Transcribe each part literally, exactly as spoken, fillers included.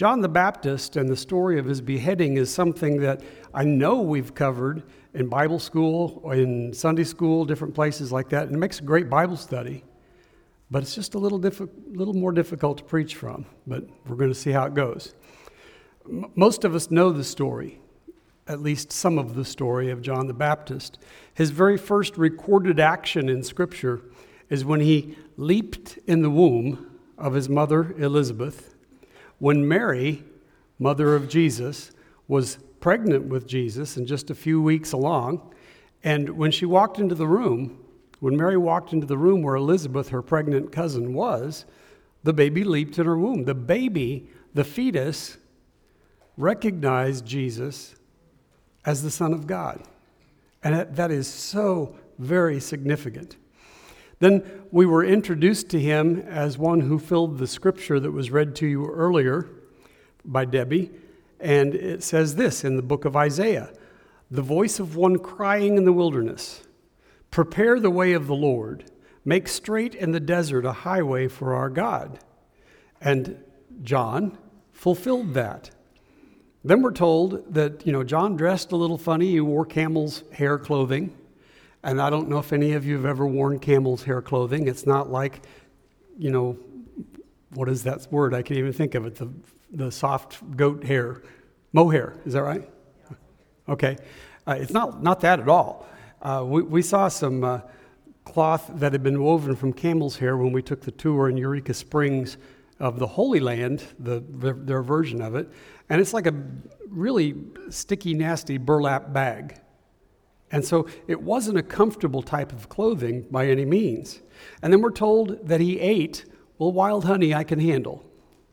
John the Baptist and the story of his beheading is something that I know we've covered in Bible school, or in Sunday school, different places like that, and it makes a great Bible study. But it's just a little diffi- little more difficult to preach from, but we're going to see how it goes. M- most of us know the story, at least some of the story of John the Baptist. His very first recorded action in Scripture is when he leaped in the womb of his mother Elizabeth, when Mary, mother of Jesus, was pregnant with Jesus and just a few weeks along, and when she walked into the room, when Mary walked into the room where Elizabeth, her pregnant cousin, was, the baby leaped in her womb. The baby, the fetus, recognized Jesus as the Son of God. And that, that is so very significant. Then we were introduced to him as one who filled the scripture that was read to you earlier by Debbie. And it says this in the book of Isaiah, "The voice of one crying in the wilderness, prepare the way of the Lord, make straight in the desert a highway for our God." And John fulfilled that. Then we're told that, you know, John dressed a little funny. He wore camel's hair clothing. And I don't know if any of you have ever worn camel's hair clothing. It's not like, you know, what is that word? I can't even think of it. The the soft goat hair, mohair. Is that right? Okay. Uh, it's not, not that at all. Uh, we, we saw some uh, cloth that had been woven from camel's hair when we took the tour in Eureka Springs of the Holy Land, the, the their version of it. And it's like a really sticky, nasty burlap bag. And so it wasn't a comfortable type of clothing by any means. And then we're told that he ate, well, wild honey I can handle.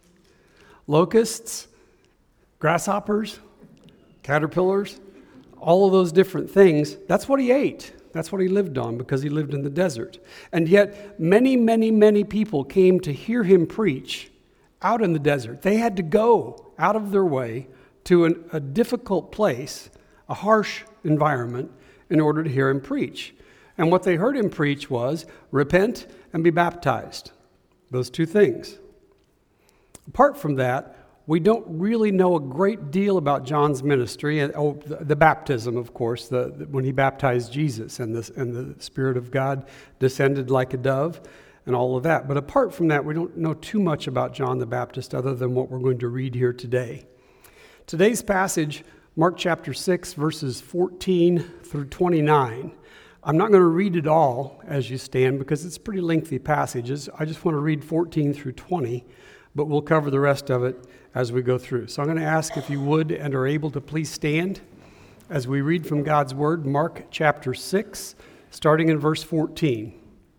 Locusts, grasshoppers, caterpillars, all of those different things, that's what he ate. That's what he lived on because he lived in the desert. And yet many, many, many people came to hear him preach out in the desert. They had to go out of their way to an, a difficult place, a harsh environment, in order to hear him preach. And what they heard him preach was, repent and be baptized. Those two things. Apart from that, we don't really know a great deal about John's ministry, and oh, the, the baptism, of course, the, the, when he baptized Jesus, and the, and the Spirit of God descended like a dove, and all of that. But apart from that, we don't know too much about John the Baptist other than what we're going to read here today. Today's passage, Mark chapter six, verses fourteen through twenty-nine. I'm not going to read it all as you stand because it's pretty lengthy passages. I just want to read fourteen through twenty, but we'll cover the rest of it as we go through. So I'm going to ask if you would and are able to please stand as we read from God's Word, Mark chapter six, starting in verse fourteen.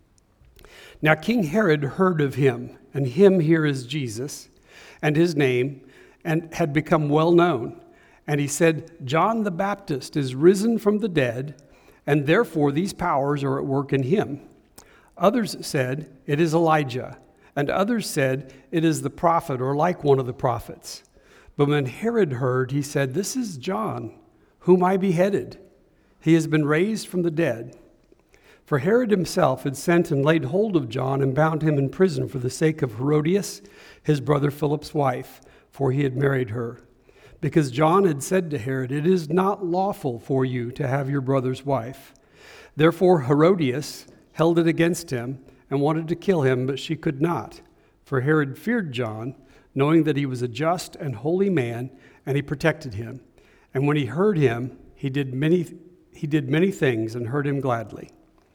Now King Herod heard of him, and him here is Jesus, and his name, and had become well known. And he said, John the Baptist is risen from the dead, and therefore these powers are at work in him. Others said, it is Elijah. And others said, it is the prophet, or like one of the prophets. But when Herod heard, he said, this is John, whom I beheaded. He has been raised from the dead. For Herod himself had sent and laid hold of John and bound him in prison for the sake of Herodias, his brother Philip's wife, for he had married her. Because John had said to Herod, it is not lawful for you to have your brother's wife. Therefore Herodias held it against him and wanted to kill him, but she could not. For Herod feared John, knowing that he was a just and holy man, and he protected him. And when he heard him, he did many, he did many things and heard him gladly.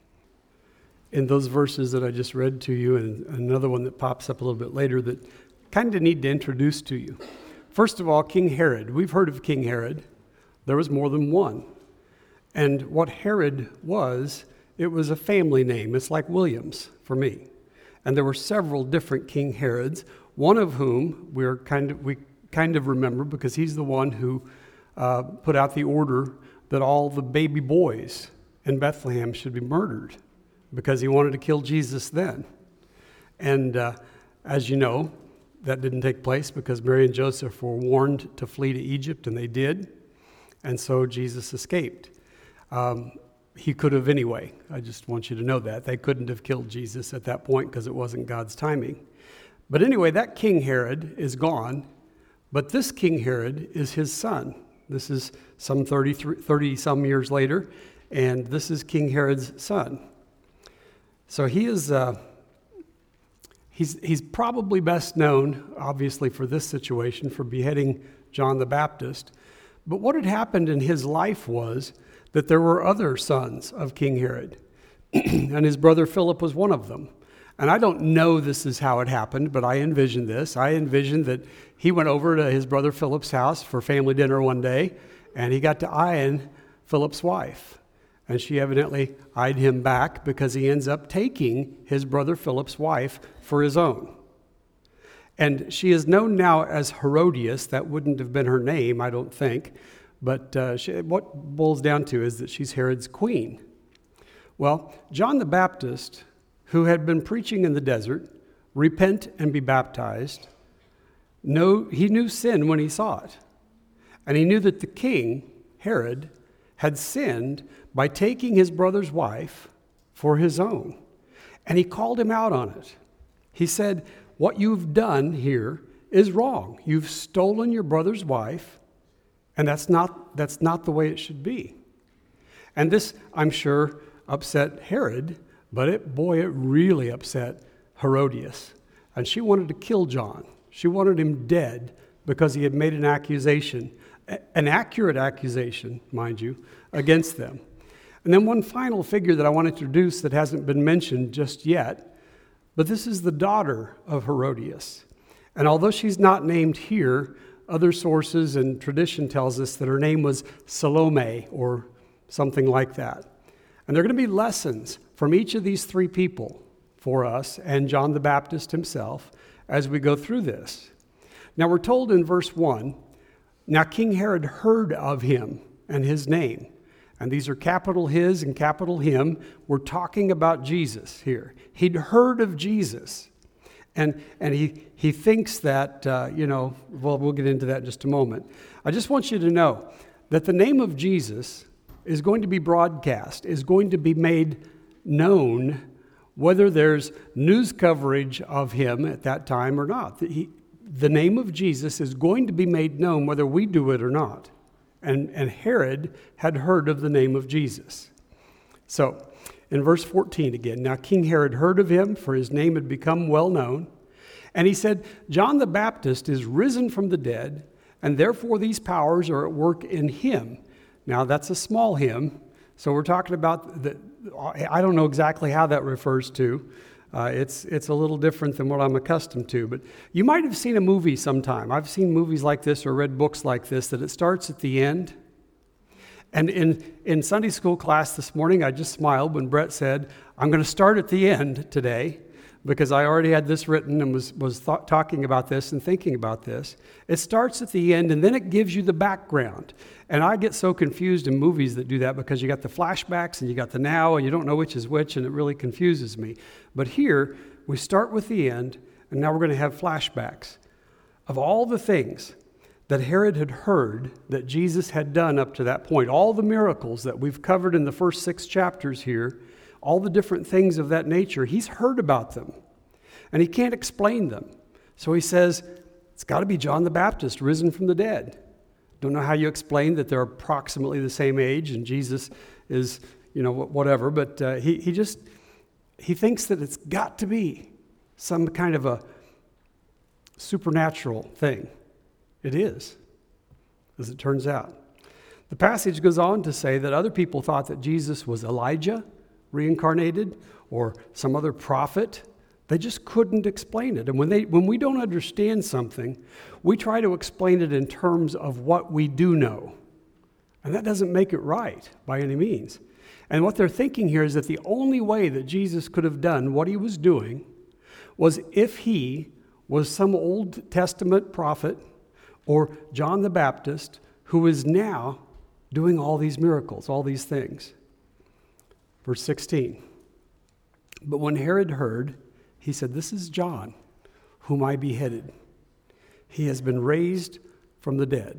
In those verses that I just read to you, and another one that pops up a little bit later that kind of need to introduce to you. First of all, King Herod. We've heard of King Herod. There was more than one. And what Herod was, it was a family name. It's like Williams for me. And there were several different King Herods, one of whom we're kind of, we kind of remember because he's the one who uh, put out the order that all the baby boys in Bethlehem should be murdered because he wanted to kill Jesus then. And uh, as you know, that didn't take place because Mary and Joseph were warned to flee to Egypt, and they did. And so Jesus escaped. Um, he could have anyway. I just want you to know that. They couldn't have killed Jesus at that point because it wasn't God's timing. But anyway, that King Herod is gone, But this King Herod is his son. This is some thirty some years later, and this is King Herod's son. So he is, uh, he's, he's probably best known, obviously, for this situation, for beheading John the Baptist. But what had happened in his life was that there were other sons of King Herod, and his brother Philip was one of them. And I don't know this is how it happened, but I envision this. I envision that he went over to his brother Philip's house for family dinner one day, and he got to eyeing Philip's wife. And she evidently eyed him back because he ends up taking his brother Philip's wife for his own. And she is known now as Herodias. That wouldn't have been her name, I don't think. But uh, she, what boils down to is that she's Herod's queen. Well, John the Baptist, who had been preaching in the desert, repent and be baptized, no, he knew sin when he saw it. And he knew that the king, Herod, had sinned by taking his brother's wife for his own. And he called him out on it. He said, what you've done here is wrong. You've stolen your brother's wife, and that's not, that's not the way it should be. And this, I'm sure, upset Herod, but it, boy, it really upset Herodias. And she wanted to kill John. She wanted him dead because he had made an accusation, an accurate accusation, mind you, against them. And then one final figure that I want to introduce that hasn't been mentioned just yet, but this is the daughter of Herodias. And although she's not named here, other sources and tradition tells us that her name was Salome or something like that. And there are going to be lessons from each of these three people for us and John the Baptist himself as we go through this. Now we're told in verse one, now King Herod heard of him and his name. And these are capital his and capital him. We're talking about Jesus here. He'd heard of Jesus. And and he, he thinks that, uh, you know, well, we'll get into that in just a moment. I just want you to know that the name of Jesus is going to be broadcast, is going to be made known, whether there's news coverage of him at that time or not. He, the name of Jesus is going to be made known whether we do it or not. And, and Herod had heard of the name of Jesus. So, in verse fourteen again, now King Herod heard of him, for his name had become well known. And he said, John the Baptist is risen from the dead, and therefore these powers are at work in him. Now, that's a small him. So we're talking about, the, I don't know exactly how that refers to. Uh, it's it's a little different than what I'm accustomed to. But you might have seen a movie sometime. I've seen movies like this or read books like this, that it starts at the end. And in, in Sunday school class this morning, I just smiled when Brett said, I'm going to start at the end today, because I already had this written and was, was th- talking about this and thinking about this. It starts at the end, and then it gives you the background. And I get so confused in movies that do that, because you got the flashbacks and you got the now, and you don't know which is which, and it really confuses me. But here, we start with the end, and now we're going to have flashbacks of all the things that Herod had heard that Jesus had done up to that point. All the miracles that we've covered in the first six chapters here, all the different things of that nature, he's heard about them. And he can't explain them. So he says, it's got to be John the Baptist risen from the dead. Don't know how you explain that they're approximately the same age and Jesus is, you know, whatever. But uh, he, he just, he thinks that it's got to be some kind of a supernatural thing. It is, as it turns out. The passage goes on to say that other people thought that Jesus was Elijah reincarnated or some other prophet. They just couldn't explain it. And when they when we don't understand something, we try to explain it in terms of what we do know. And that doesn't make it right by any means. And what they're thinking here is that the only way that Jesus could have done what he was doing was if he was some Old Testament prophet or John the Baptist who is now doing all these miracles, all these things. Verse sixteen. But when Herod heard, he said, this is John, whom I beheaded. He has been raised from the dead.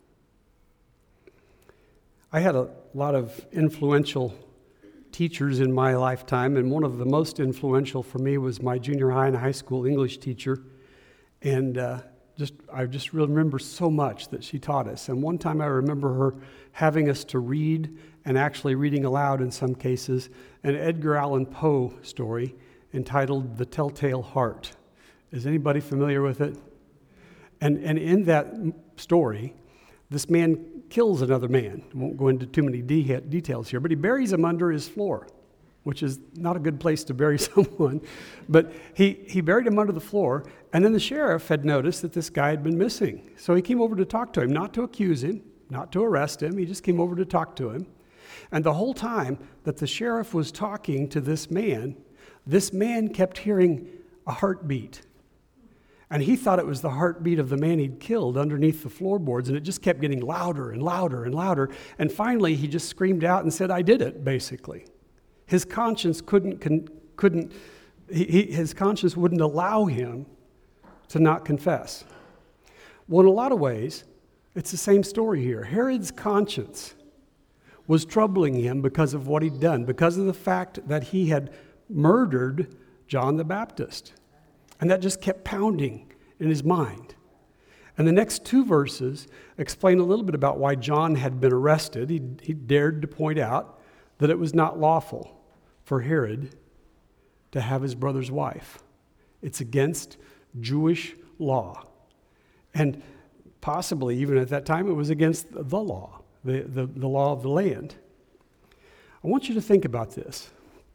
I had a lot of influential teachers in my lifetime, and one of the most influential for me was my junior high and high school English teacher. And uh, just I just remember so much that she taught us. And one time I remember her having us to read, and actually reading aloud in some cases, an Edgar Allan Poe story entitled The Telltale Heart. Is anybody familiar with it? And and in that story, this man kills another man. I won't go into too many de- details here, but he buries him under his floor, which is not a good place to bury someone. But he, he buried him under the floor, and then the sheriff had noticed that this guy had been missing. So he came over to talk to him, not to accuse him, not to arrest him. He just came over to talk to him. And the whole time that the sheriff was talking to this man, this man kept hearing a heartbeat. And he thought it was the heartbeat of the man he'd killed underneath the floorboards, and it just kept getting louder and louder and louder. And finally, he just screamed out and said, "I did it," basically. His conscience couldn't, couldn't he, he, his conscience wouldn't allow him to not confess. Well, in a lot of ways, it's the same story here. Herod's conscience was troubling him because of what he'd done, because of the fact that he had murdered John the Baptist. And that just kept pounding in his mind. And the next two verses explain a little bit about why John had been arrested. He, he dared to point out that it was not lawful for Herod to have his brother's wife. It's against Jewish law. And possibly, even at that time, it was against the law, the, the, the law of the land. I want you to think about this.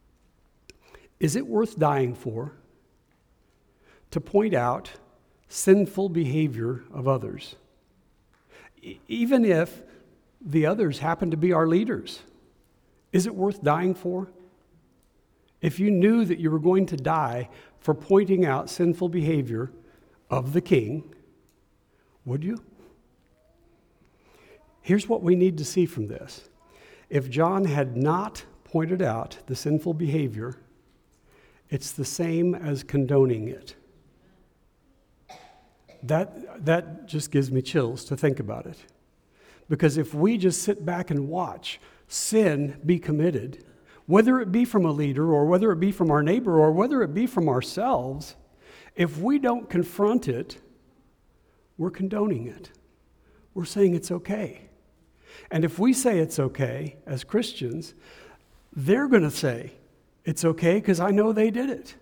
Is it worth dying for to point out sinful behavior of others, E- even if the others happen to be our leaders? Is it worth dying for? If you knew that you were going to die for pointing out sinful behavior of the king, would you? Here's what we need to see from this. If John had not pointed out the sinful behavior, it's the same as condoning it. That, that just gives me chills to think about it. Because if we just sit back and watch sin be committed, whether it be from a leader or whether it be from our neighbor or whether it be from ourselves, if we don't confront it, we're condoning it. We're saying it's okay. And if we say it's okay as Christians, they're going to say it's okay because I know they did it.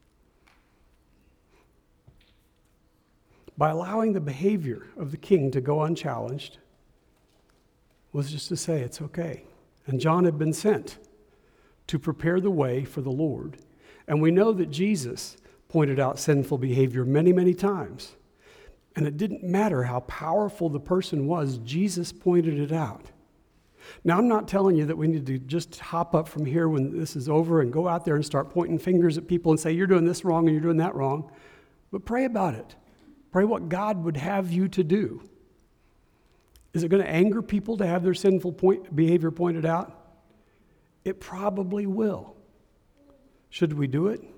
By allowing the behavior of the king to go unchallenged was just to say it's okay. And John had been sent to prepare the way for the Lord. And we know that Jesus pointed out sinful behavior many, many times. And it didn't matter how powerful the person was, Jesus pointed it out. Now, I'm not telling you that we need to just hop up from here when this is over and go out there and start pointing fingers at people and say, you're doing this wrong and you're doing that wrong. But pray about it. Pray what God would have you to do. Is it going to anger people to have their sinful point, behavior pointed out? It probably will. Should we do it?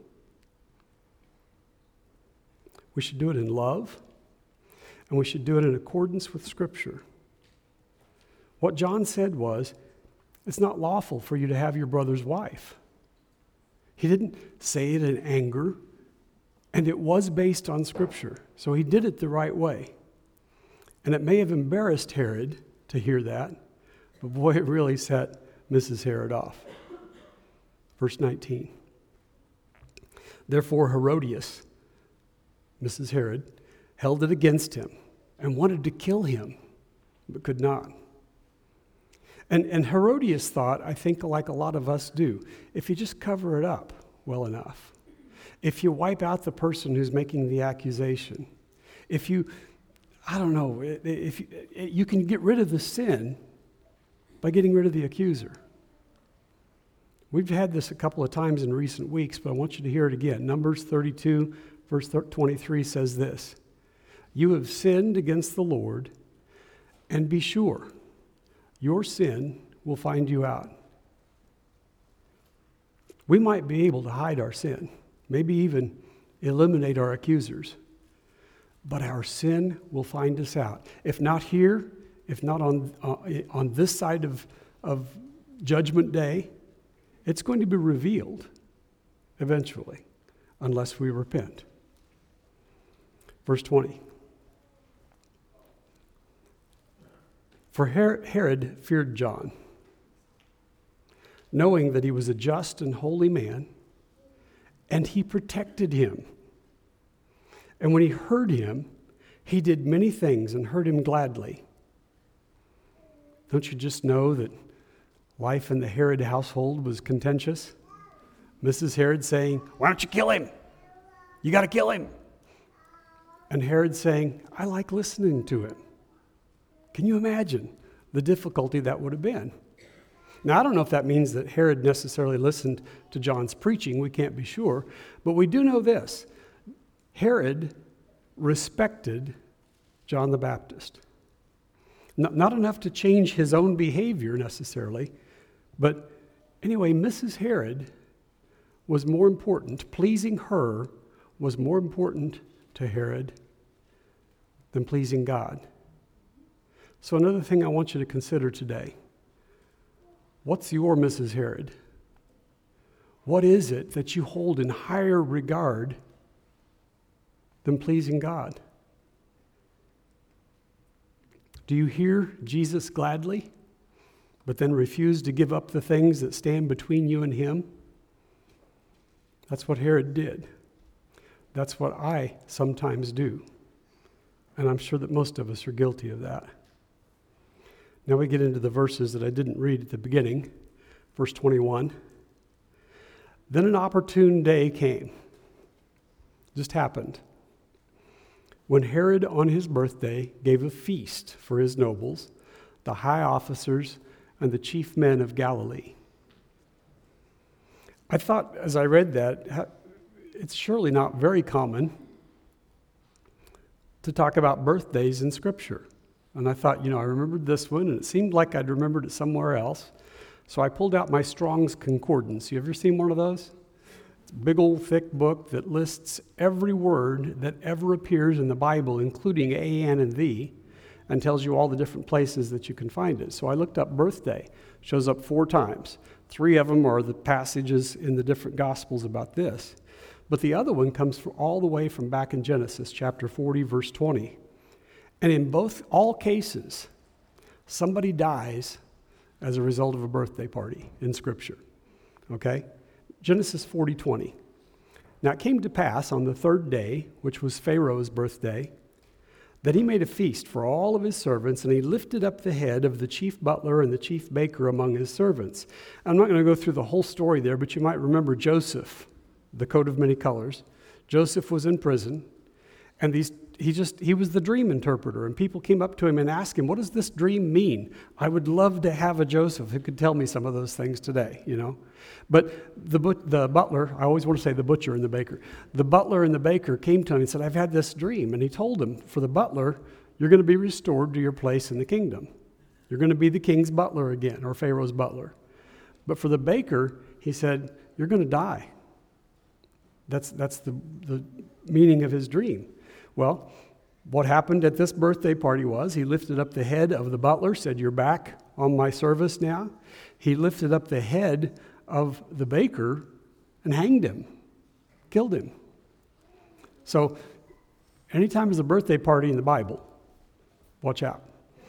We should do it in love, and we should do it in accordance with Scripture. What John said was, it's not lawful for you to have your brother's wife. He didn't say it in anger, and it was based on Scripture. So he did it the right way. And it may have embarrassed Herod to hear that, but boy, it really set Missus Herod off. Verse nineteen. Therefore Herodias, Missus Herod, held it against him and wanted to kill him, but could not. And, and Herodias thought, I think like a lot of us do, if you just cover it up well enough, if you wipe out the person who's making the accusation, if you, I don't know, if you, you can get rid of the sin by getting rid of the accuser. We've had this a couple of times in recent weeks, but I want you to hear it again. Numbers thirty-two, verse twenty-three says this, you have sinned against the Lord, and be sure your sin will find you out. We might be able to hide our sin, maybe even eliminate our accusers, but our sin will find us out. If not here, if not on, uh, on this side of, of Judgment Day, it's going to be revealed eventually, unless we repent. Verse twenty, For Herod feared John, knowing that he was a just and holy man, and he protected him. And when he heard him, he did many things and heard him gladly. Don't you just know that life in the Herod household was contentious? Missus Herod saying, "Why don't you kill him? You got to kill him." And Herod saying, "I like listening to him." Can you imagine the difficulty that would have been? Now, I don't know if that means that Herod necessarily listened to John's preaching. We can't be sure. But we do know this. Herod respected John the Baptist. Not, not enough to change his own behavior necessarily. But anyway, Missus Herod was more important. Pleasing her was more important to Herod than pleasing God. So another thing I want you to consider today. What's your Missus Herod? What is it that you hold in higher regard than pleasing God? Do you hear Jesus gladly, but then refuse to give up the things that stand between you and him? That's what Herod did. That's what I sometimes do. And I'm sure that most of us are guilty of that. Now we get into the verses that I didn't read at the beginning. Verse twenty-one. Then an opportune day came. Just happened. When Herod on his birthday gave a feast for his nobles, the high officers, and the chief men of Galilee. I thought as I read that, it's surely not very common to talk about birthdays in Scripture. And I thought, you know, I remembered this one, and it seemed like I'd remembered it somewhere else. So I pulled out my Strong's Concordance. You ever seen one of those? It's a big old thick book that lists every word that ever appears in the Bible, including a, an, and the, and tells you all the different places that you can find it. So I looked up birthday. It shows up four times. Three of them are the passages in the different Gospels about this. But the other one comes from all the way from back in Genesis, chapter forty, verse twenty. And in both, all cases, somebody dies as a result of a birthday party in Scripture. Okay? Genesis forty, twenty. Now it came to pass on the third day, which was Pharaoh's birthday, that he made a feast for all of his servants, and he lifted up the head of the chief butler and the chief baker among his servants. I'm not going to go through the whole story there, but you might remember Joseph, the coat of many colors. Joseph was in prison, and these he just he was the dream interpreter, and people came up to him and asked him, "What does this dream mean?" I would love to have a Joseph who could tell me some of those things today, you know. But the the butler, I always want to say the butcher and the baker. The butler and the baker came to him and said, "I've had this dream." And he told him, for the butler, "You're going to be restored to your place in the kingdom. You're going to be the king's butler again, or Pharaoh's butler." But for the baker, he said, "You're going to die." That's that's the, the meaning of his dream. Well, what happened at this birthday party was he lifted up the head of the butler, said, "You're back on my service now." He lifted up the head of the baker and hanged him, killed him. So anytime there's a birthday party in the Bible, watch out.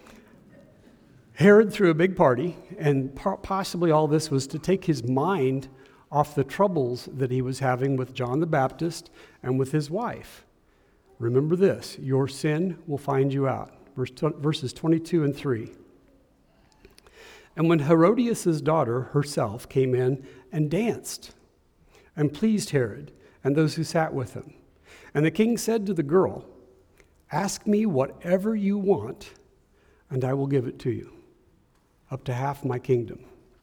Herod threw a big party, and possibly all this was to take his mind off the troubles that he was having with John the Baptist and with his wife. Remember this, your sin will find you out. Verse, verses twenty-two and three. And when Herodias' daughter herself came in and danced and pleased Herod and those who sat with him. And the king said to the girl, "Ask me whatever you want, and I will give it to you, up to half my kingdom."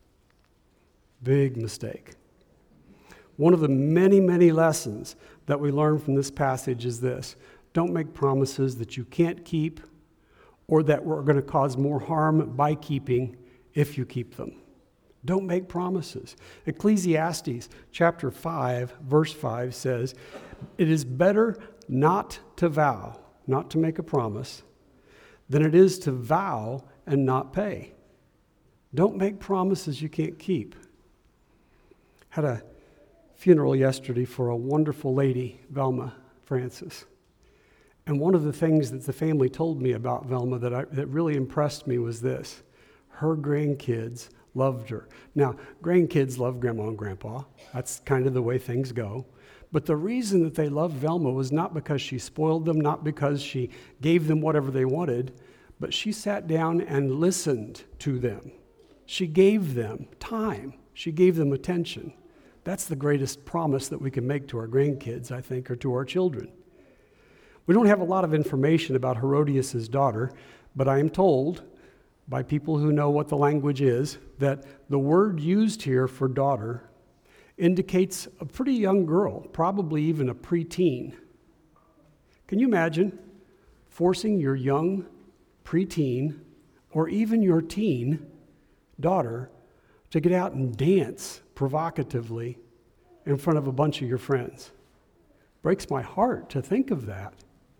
Big mistake. One of the many, many lessons that we learn from this passage is this. Don't make promises that you can't keep or that are going to cause more harm by keeping if you keep them. Don't make promises. Ecclesiastes chapter five, verse five says, "It is better not to vow, not to make a promise, than it is to vow and not pay." Don't make promises you can't keep. Had a funeral yesterday for a wonderful lady, Velma Francis. And one of the things that the family told me about Velma that, I, that really impressed me was this. Her grandkids loved her. Now, grandkids love Grandma and Grandpa. That's kind of the way things go. But the reason that they loved Velma was not because she spoiled them, not because she gave them whatever they wanted, but she sat down and listened to them. She gave them time. She gave them attention. That's the greatest promise that we can make to our grandkids, I think, or to our children. We don't have a lot of information about Herodias' daughter, but I am told by people who know what the language is that the word used here for daughter indicates a pretty young girl, probably even a preteen. Can you imagine forcing your young preteen or even your teen daughter to get out and dance provocatively in front of a bunch of your friends? Breaks my heart to think of that.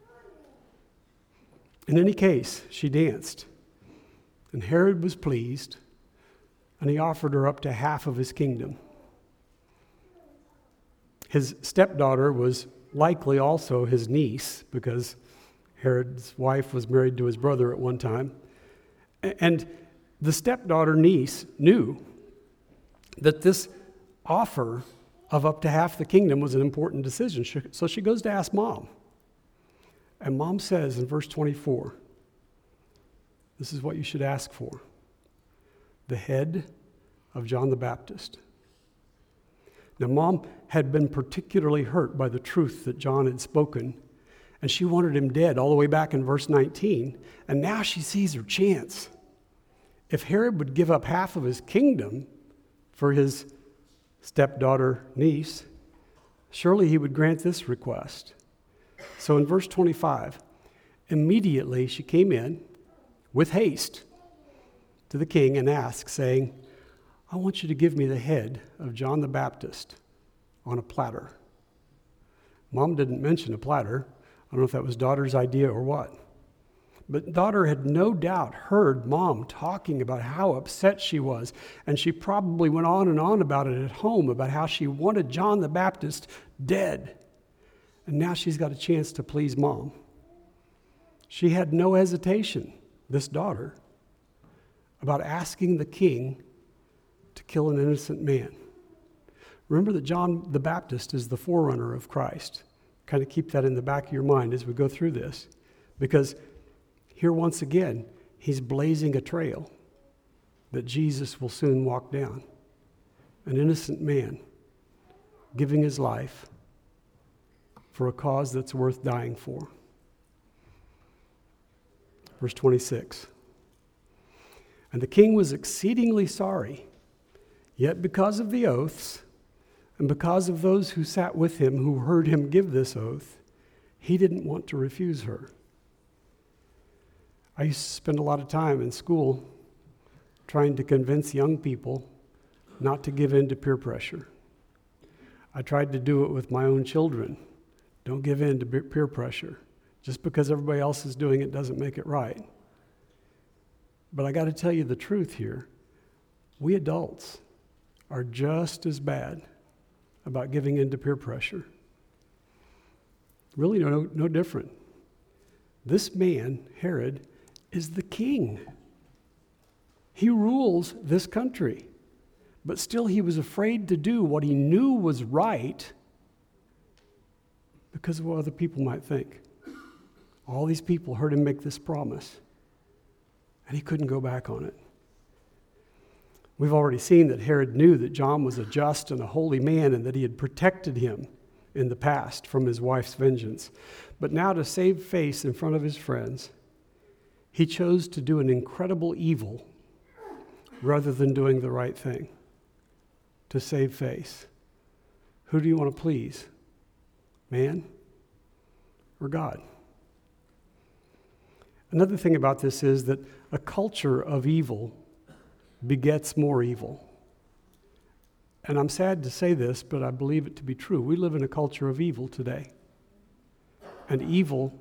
In any case, she danced, and Herod was pleased, and he offered her up to half of his kingdom. His stepdaughter was likely also his niece, because Herod's wife was married to his brother at one time. And the stepdaughter niece knew that this offer of up to half the kingdom was an important decision. So she goes to ask Mom. And Mom says in verse twenty-four, this is what you should ask for: the head of John the Baptist. Now, Mom had been particularly hurt by the truth that John had spoken, and she wanted him dead all the way back in verse nineteen, and now she sees her chance. If Herod would give up half of his kingdom for his stepdaughter niece, surely he would grant this request. So in verse twenty-five, immediately she came in with haste to the king and asked, saying, I want you to give me the head of John the Baptist on a platter. Mom didn't mention a platter. I don't know if that was daughter's idea or what. But daughter had no doubt heard Mom talking about how upset she was, and she probably went on and on about it at home, about how she wanted John the Baptist dead. And now she's got a chance to please Mom. She had no hesitation, this daughter, about asking the king to kill an innocent man. Remember that John the Baptist is the forerunner of Christ. Kind of keep that in the back of your mind as we go through this, because here once again, he's blazing a trail that Jesus will soon walk down. An innocent man giving his life for a cause that's worth dying for. Verse twenty-six. And the king was exceedingly sorry, yet because of the oaths, and because of those who sat with him who heard him give this oath, he didn't want to refuse her. I used to spend a lot of time in school trying to convince young people not to give in to peer pressure. I tried to do it with my own children. Don't give in to peer pressure. Just because everybody else is doing it doesn't make it right. But I got to tell you the truth here. We adults are just as bad about giving in to peer pressure. Really no, no different. This man, Herod, is the king. He rules this country. But still he was afraid to do what he knew was right because of what other people might think. All these people heard him make this promise, and he couldn't go back on it. We've already seen that Herod knew that John was a just and a holy man and that he had protected him in the past from his wife's vengeance. But now, to save face in front of his friends, he chose to do an incredible evil rather than doing the right thing to save face. Who do you want to please? Man or God? Another thing about this is that a culture of evil begets more evil. And I'm sad to say this, but I believe it to be true. We live in a culture of evil today. And evil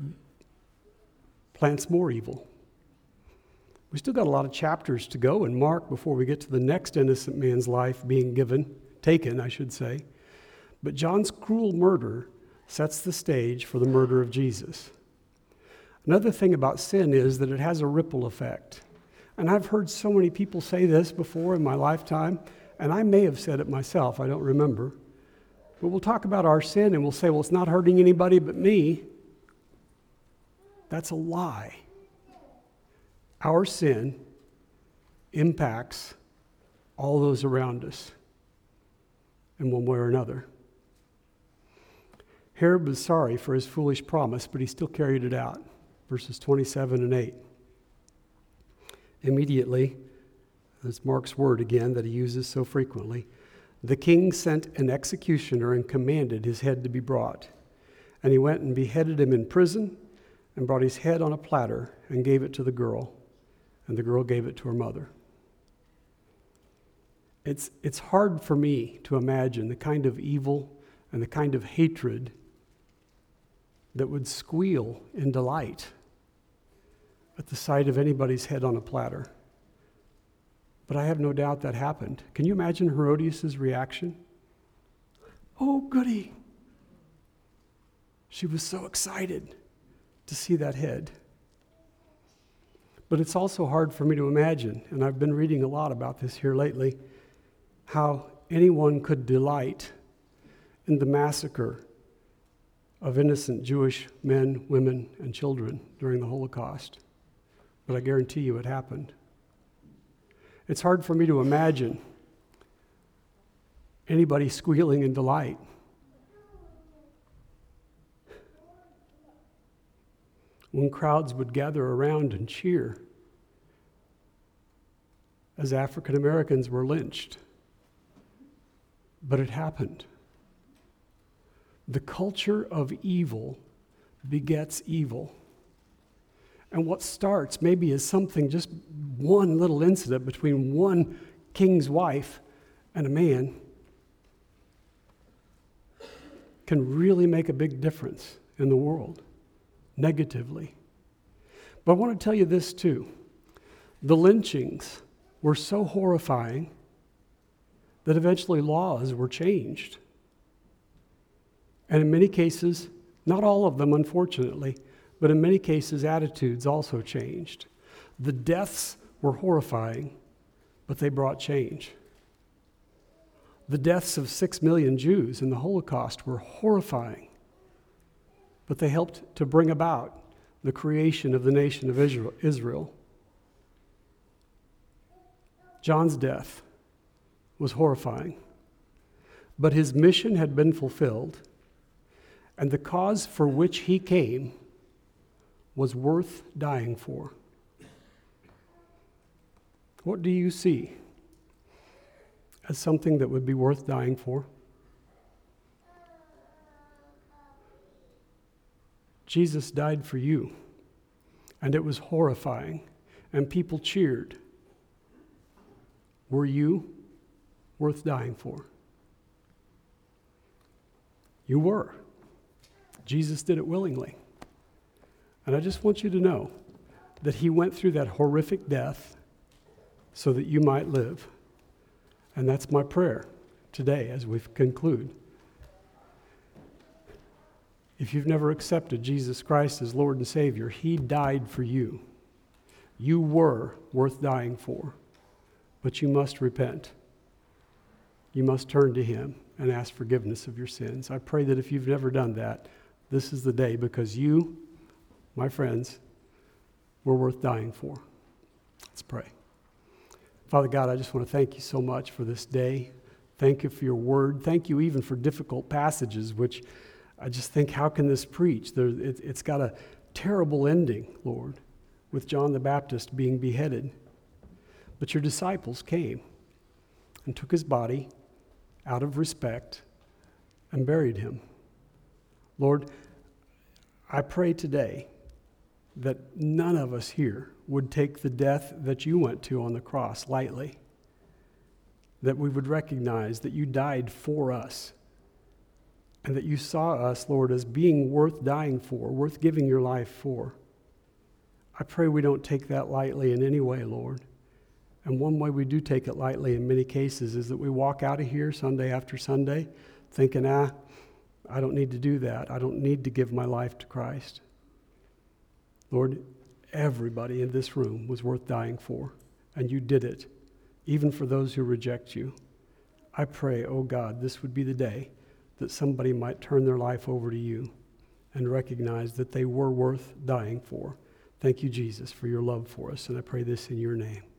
plants more evil. We still got a lot of chapters to go in Mark before we get to the next innocent man's life being given, taken, I should say. But John's cruel murder sets the stage for the murder of Jesus. Another thing about sin is that it has a ripple effect. And I've heard so many people say this before in my lifetime, and I may have said it myself, I don't remember. But we'll talk about our sin and we'll say, well, it's not hurting anybody but me. That's a lie. Our sin impacts all those around us in one way or another. Herod was sorry for his foolish promise, but he still carried it out. Verses twenty-seven and eight. Immediately, that's Mark's word again that he uses so frequently, the king sent an executioner and commanded his head to be brought. And he went and beheaded him in prison and brought his head on a platter and gave it to the girl. And the girl gave it to her mother. It's, it's hard for me to imagine the kind of evil and the kind of hatred that would squeal in delight at the sight of anybody's head on a platter. But I have no doubt that happened. Can you imagine Herodias' reaction? Oh, goody. She was so excited to see that head. But it's also hard for me to imagine, and I've been reading a lot about this here lately, how anyone could delight in the massacre of innocent Jewish men, women, and children during the Holocaust. But I guarantee you it happened. It's hard for me to imagine anybody squealing in delight. When crowds would gather around and cheer as African Americans were lynched. But it happened. The culture of evil begets evil. And what starts maybe as something, just one little incident between one king's wife and a man, can really make a big difference in the world, negatively. But I want to tell you this too. The lynchings were so horrifying that eventually laws were changed. And in many cases, not all of them unfortunately, but in many cases attitudes also changed. The deaths were horrifying, but they brought change. The deaths of six million Jews in the Holocaust were horrifying, but they helped to bring about the creation of the nation of Israel. John's death was horrifying, but his mission had been fulfilled, and the cause for which he came was worth dying for. What do you see as something that would be worth dying for? Jesus died for you, and it was horrifying, and people cheered. Were you worth dying for? You were. Jesus did it willingly. And I just want you to know that he went through that horrific death so that you might live. And that's my prayer today as we conclude. If you've never accepted Jesus Christ as Lord and Savior, he died for you. You were worth dying for, but you must repent. You must turn to him and ask forgiveness of your sins. I pray that if you've never done that, this is the day, because you, my friends, were worth dying for. Let's pray. Father God, I just want to thank you so much for this day. Thank you for your word. Thank you even for difficult passages, which I just think, how can this preach? There, it, it's got a terrible ending, Lord, with John the Baptist being beheaded. But your disciples came and took his body out of respect and buried him. Lord, I pray today that none of us here would take the death that you went to on the cross lightly, that we would recognize that you died for us, and that you saw us, Lord, as being worth dying for, worth giving your life for. I pray we don't take that lightly in any way, Lord. And one way we do take it lightly in many cases is that we walk out of here Sunday after Sunday thinking, ah, I don't need to do that. I don't need to give my life to Christ. Lord, everybody in this room was worth dying for, and you did it, even for those who reject you. I pray, oh God, this would be the day that somebody might turn their life over to you and recognize that they were worth dying for. Thank you, Jesus, for your love for us, and I pray this in your name.